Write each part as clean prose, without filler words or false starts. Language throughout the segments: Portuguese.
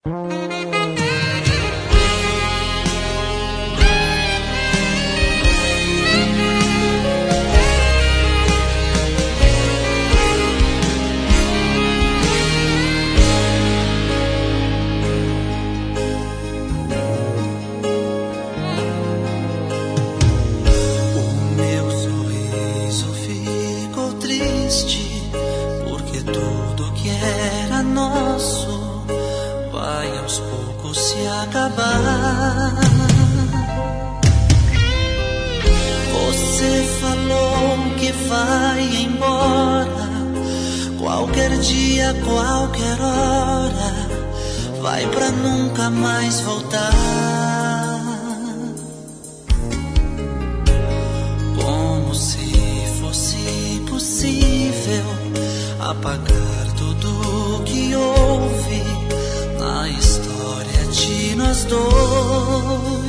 Porque tudo que era nosso vai aos poucos se acabar. Você falou que vai embora, qualquer dia, qualquer hora, vai pra nunca mais voltar. Como se fosse possível apagar tudo que houve na história de nós dois.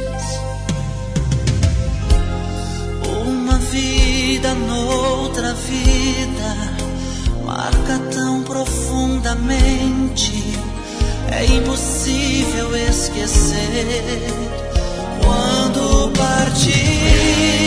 Uma vida noutra vida marca tão profundamente, é impossível esquecer. Quando partir,